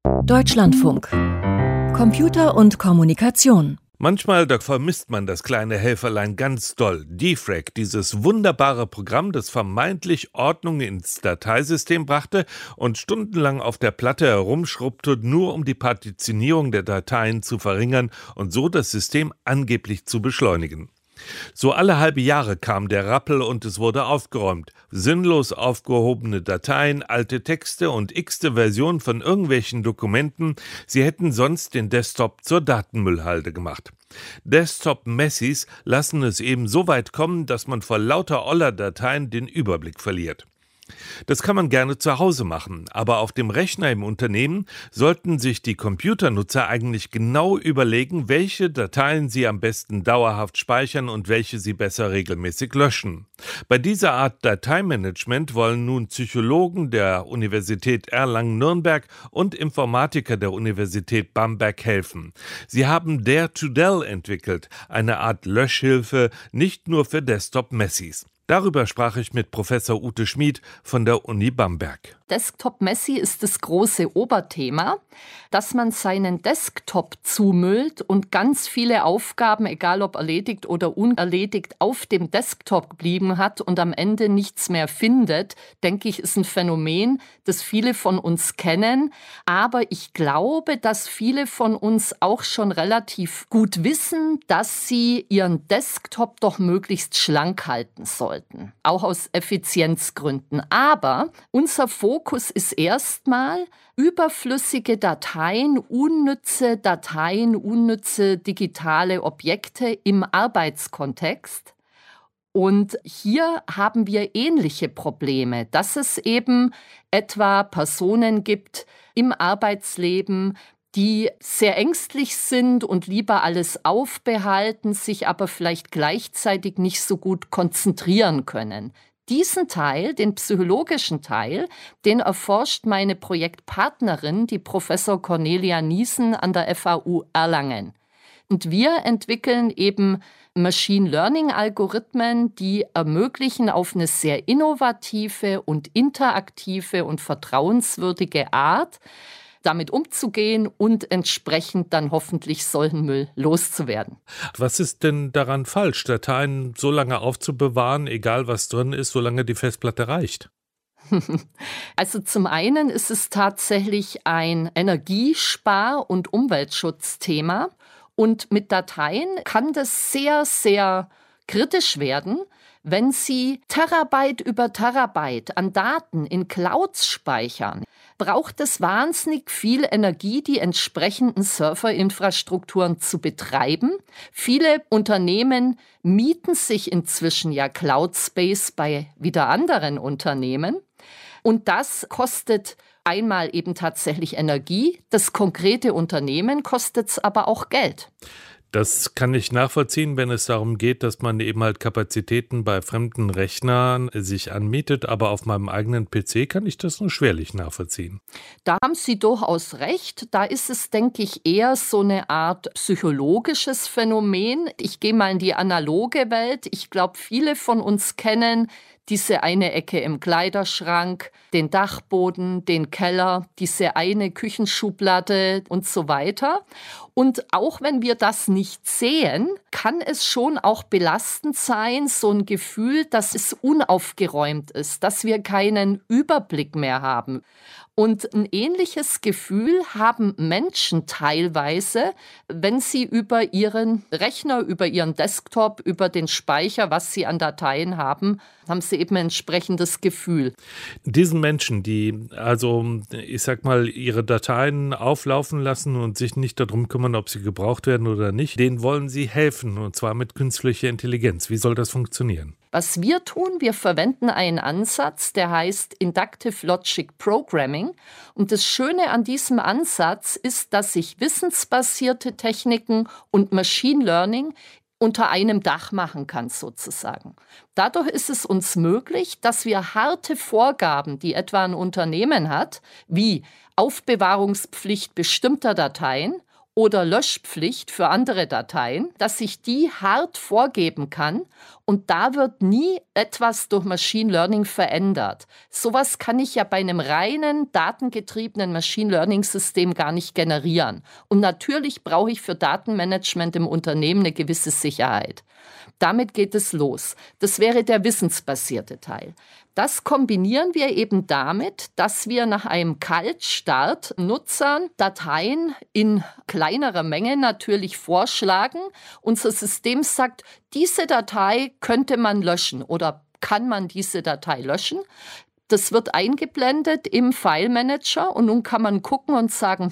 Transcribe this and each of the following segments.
Deutschlandfunk. Computer und Kommunikation. Manchmal, da vermisst man das kleine Helferlein ganz doll. Defrag, dieses wunderbare Programm, das vermeintlich Ordnung ins Dateisystem brachte und stundenlang auf der Platte herumschrubbte, nur um die Partitionierung der Dateien zu verringern und so das System angeblich zu beschleunigen. So alle halbe Jahre kam der Rappel und es wurde aufgeräumt. Sinnlos aufgehobene Dateien, alte Texte und x-te Versionen von irgendwelchen Dokumenten, sie hätten sonst den Desktop zur Datenmüllhalde gemacht. Desktop-Messis lassen es eben so weit kommen, dass man vor lauter oller Dateien den Überblick verliert. Das kann man gerne zu Hause machen, aber auf dem Rechner im Unternehmen sollten sich die Computernutzer eigentlich genau überlegen, welche Dateien sie am besten dauerhaft speichern und welche sie besser regelmäßig löschen. Bei dieser Art Dateimanagement wollen nun Psychologen der Universität Erlangen-Nürnberg und Informatiker der Universität Bamberg helfen. Sie haben Dare2Del entwickelt, eine Art Löschhilfe nicht nur für Desktop-Messis. Darüber sprach ich mit Professor Ute Schmid von der Uni Bamberg. Desktop-Messi ist das große Oberthema, dass man seinen Desktop zumüllt und ganz viele Aufgaben, egal ob erledigt oder unerledigt, auf dem Desktop geblieben hat und am Ende nichts mehr findet, denke ich, ist ein Phänomen, das viele von uns kennen. Aber ich glaube, dass viele von uns auch schon relativ gut wissen, dass sie ihren Desktop doch möglichst schlank halten sollten, auch aus Effizienzgründen. Aber unser Fokus ist erstmal überflüssige Dateien, unnütze digitale Objekte im Arbeitskontext. Und hier haben wir ähnliche Probleme, dass es eben etwa Personen gibt im Arbeitsleben, die sehr ängstlich sind und lieber alles aufbehalten, sich aber vielleicht gleichzeitig nicht so gut konzentrieren können. Diesen Teil, den psychologischen Teil, den erforscht meine Projektpartnerin, die Professor Cornelia Niesen an der FAU Erlangen. Und wir entwickeln eben Machine Learning Algorithmen, die ermöglichen, auf eine sehr innovative und interaktive und vertrauenswürdige Art damit umzugehen und entsprechend dann hoffentlich solchen Müll loszuwerden. Was ist denn daran falsch, Dateien so lange aufzubewahren, egal was drin ist, solange die Festplatte reicht? Also zum einen ist es tatsächlich ein Energiespar- und Umweltschutzthema. Und mit Dateien kann das sehr, sehr kritisch werden, wenn Sie Terabyte über Terabyte an Daten in Clouds speichern. Braucht es wahnsinnig viel Energie, die entsprechenden Serverinfrastrukturen zu betreiben. Viele Unternehmen mieten sich inzwischen ja Cloud Space bei wieder anderen Unternehmen. Und das kostet einmal eben tatsächlich Energie. Das konkrete Unternehmen kostet es aber auch Geld. Das kann ich nachvollziehen, wenn es darum geht, dass man eben halt Kapazitäten bei fremden Rechnern sich anmietet, aber auf meinem eigenen PC kann ich das nur schwerlich nachvollziehen. Da haben Sie durchaus recht. Da ist es, denke ich, eher so eine Art psychologisches Phänomen. Ich gehe mal in die analoge Welt. Ich glaube, viele von uns kennen diese eine Ecke im Kleiderschrank, den Dachboden, den Keller, diese eine Küchenschublade und so weiter. Und auch wenn wir das nicht sehen, kann es schon auch belastend sein, so ein Gefühl, dass es unaufgeräumt ist, dass wir keinen Überblick mehr haben. Und ein ähnliches Gefühl haben Menschen teilweise, wenn sie über ihren Rechner, über ihren Desktop, über den Speicher, was sie an Dateien haben sie eben ein entsprechendes Gefühl. Diesen Menschen, die also, ich sag mal, ihre Dateien auflaufen lassen und sich nicht darum kümmern, ob sie gebraucht werden oder nicht, denen wollen Sie helfen, und zwar mit künstlicher Intelligenz. Wie soll das funktionieren? Was wir tun, wir verwenden einen Ansatz, der heißt Inductive Logic Programming. Und das Schöne an diesem Ansatz ist, dass sich wissensbasierte Techniken und Machine Learning unter einem Dach machen kann, sozusagen. Dadurch ist es uns möglich, dass wir harte Vorgaben, die etwa ein Unternehmen hat, wie Aufbewahrungspflicht bestimmter Dateien oder Löschpflicht für andere Dateien, dass ich die hart vorgeben kann und da wird nie etwas durch Machine Learning verändert. Sowas kann ich ja bei einem reinen datengetriebenen Machine Learning System gar nicht generieren. Und natürlich brauche ich für Datenmanagement im Unternehmen eine gewisse Sicherheit. Damit geht es los. Das wäre der wissensbasierte Teil. Das kombinieren wir eben damit, dass wir nach einem Kaltstart Nutzern Dateien in kleinerer Menge natürlich vorschlagen. Unser System sagt, diese Datei könnte man löschen oder kann man diese Datei löschen. Das wird eingeblendet im File Manager und nun kann man gucken und sagen,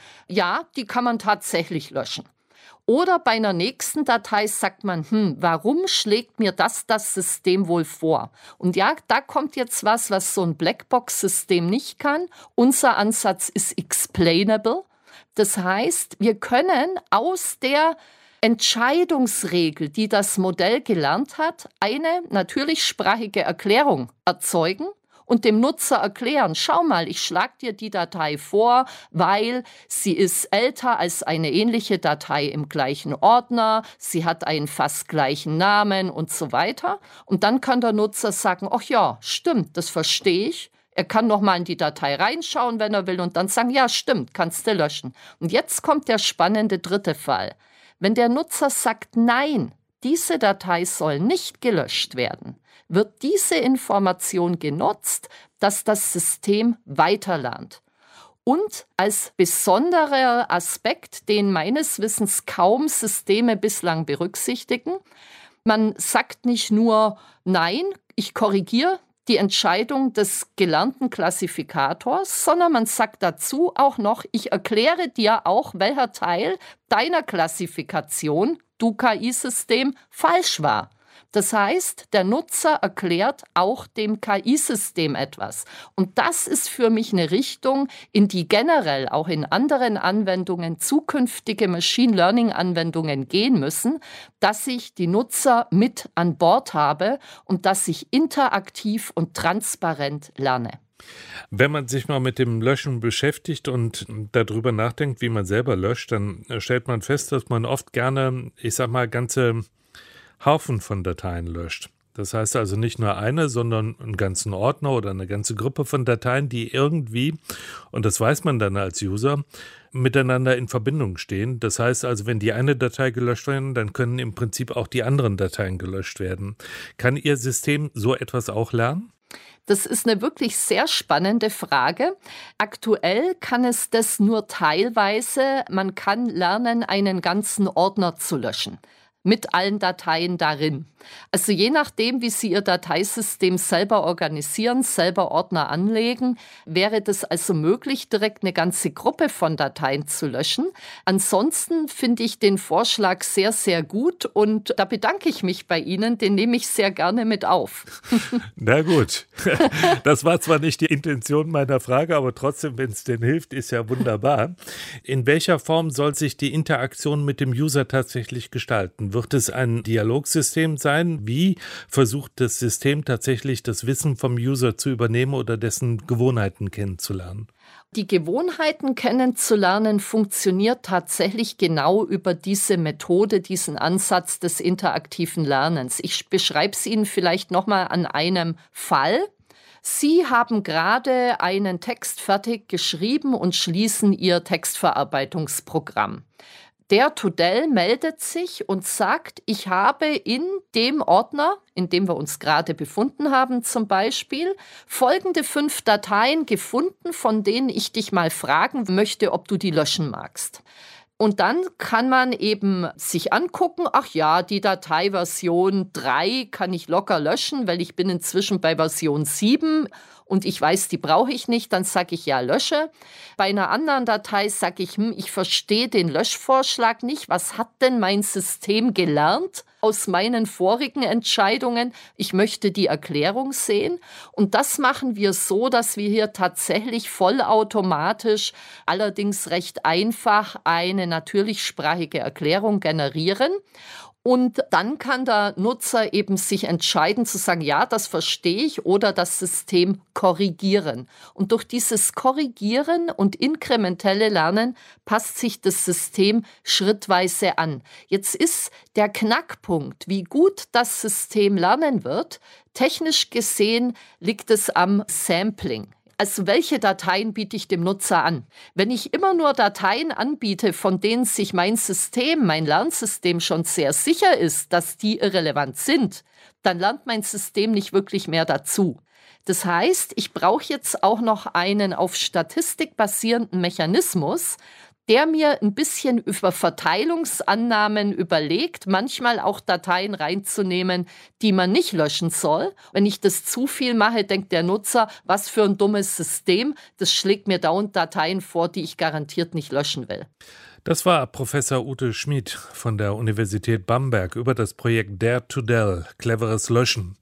ja, die kann man tatsächlich löschen. Oder bei einer nächsten Datei sagt man, warum schlägt mir das System wohl vor? Und ja, da kommt jetzt was so ein Blackbox-System nicht kann. Unser Ansatz ist explainable. Das heißt, wir können aus der Entscheidungsregel, die das Modell gelernt hat, eine natürlichsprachige Erklärung erzeugen und dem Nutzer erklären, schau mal, ich schlage dir die Datei vor, weil sie ist älter als eine ähnliche Datei im gleichen Ordner, sie hat einen fast gleichen Namen und so weiter. Und dann kann der Nutzer sagen, ach ja, stimmt, das verstehe ich. Er kann noch mal in die Datei reinschauen, wenn er will, und dann sagen, ja, stimmt, kannst du löschen. Und jetzt kommt der spannende dritte Fall. Wenn der Nutzer sagt, nein, diese Datei soll nicht gelöscht werden, wird diese Information genutzt, dass das System weiterlernt. Und als besonderer Aspekt, den meines Wissens kaum Systeme bislang berücksichtigen, man sagt nicht nur, nein, ich korrigiere die Entscheidung des gelernten Klassifikators, sondern man sagt dazu auch noch, ich erkläre dir auch, welcher Teil deiner Klassifikation, du KI-System, falsch war. Das heißt, der Nutzer erklärt auch dem KI-System etwas. Und das ist für mich eine Richtung, in die generell auch in anderen Anwendungen zukünftige Machine Learning-Anwendungen gehen müssen, dass ich die Nutzer mit an Bord habe und dass ich interaktiv und transparent lerne. Wenn man sich mal mit dem Löschen beschäftigt und darüber nachdenkt, wie man selber löscht, dann stellt man fest, dass man oft gerne, ganze Haufen von Dateien löscht. Das heißt also nicht nur eine, sondern einen ganzen Ordner oder eine ganze Gruppe von Dateien, die irgendwie, und das weiß man dann als User, miteinander in Verbindung stehen. Das heißt also, wenn die eine Datei gelöscht wird, dann können im Prinzip auch die anderen Dateien gelöscht werden. Kann Ihr System so etwas auch lernen? Das ist eine wirklich sehr spannende Frage. Aktuell kann es das nur teilweise. Man kann lernen, einen ganzen Ordner zu löschen. Mit allen Dateien darin. Also je nachdem, wie Sie Ihr Dateisystem selber organisieren, selber Ordner anlegen, wäre das also möglich, direkt eine ganze Gruppe von Dateien zu löschen. Ansonsten finde ich den Vorschlag sehr, sehr gut und da bedanke ich mich bei Ihnen, den nehme ich sehr gerne mit auf. Na gut, das war zwar nicht die Intention meiner Frage, aber trotzdem, wenn es denn hilft, ist ja wunderbar. In welcher Form soll sich die Interaktion mit dem User tatsächlich gestalten? Wird es ein Dialogsystem sein? Wie versucht das System tatsächlich das Wissen vom User zu übernehmen oder dessen Gewohnheiten kennenzulernen? Die Gewohnheiten kennenzulernen funktioniert tatsächlich genau über diese Methode, diesen Ansatz des interaktiven Lernens. Ich beschreibe es Ihnen vielleicht nochmal an einem Fall. Sie haben gerade einen Text fertig geschrieben und schließen Ihr Textverarbeitungsprogramm. Der Tudel meldet sich und sagt, ich habe in dem Ordner, in dem wir uns gerade befunden haben zum Beispiel, folgende 5 Dateien gefunden, von denen ich dich mal fragen möchte, ob du die löschen magst. Und dann kann man eben sich angucken, ach ja, die Dateiversion 3 kann ich locker löschen, weil ich bin inzwischen bei Version 7 und ich weiß, die brauche ich nicht, dann sage ich ja, lösche. Bei einer anderen Datei sage ich, ich verstehe den Löschvorschlag nicht. Was hat denn mein System gelernt aus meinen vorigen Entscheidungen? Ich möchte die Erklärung sehen. Und das machen wir so, dass wir hier tatsächlich vollautomatisch, allerdings recht einfach, eine natürlichsprachige Erklärung generieren. Und dann kann der Nutzer eben sich entscheiden zu sagen, ja, das verstehe ich, oder das System korrigieren. Und durch dieses Korrigieren und inkrementelle Lernen passt sich das System schrittweise an. Jetzt ist der Knackpunkt, wie gut das System lernen wird. Technisch gesehen liegt es am Sampling. Also welche Dateien biete ich dem Nutzer an? Wenn ich immer nur Dateien anbiete, von denen sich mein System, mein Lernsystem schon sehr sicher ist, dass die irrelevant sind, dann lernt mein System nicht wirklich mehr dazu. Das heißt, ich brauche jetzt auch noch einen auf Statistik basierenden Mechanismus, der mir ein bisschen über Verteilungsannahmen überlegt, manchmal auch Dateien reinzunehmen, die man nicht löschen soll. Wenn ich das zu viel mache, denkt der Nutzer, was für ein dummes System, das schlägt mir dauernd Dateien vor, die ich garantiert nicht löschen will. Das war Professor Ute Schmid von der Universität Bamberg über das Projekt Dare to Del, cleveres Löschen.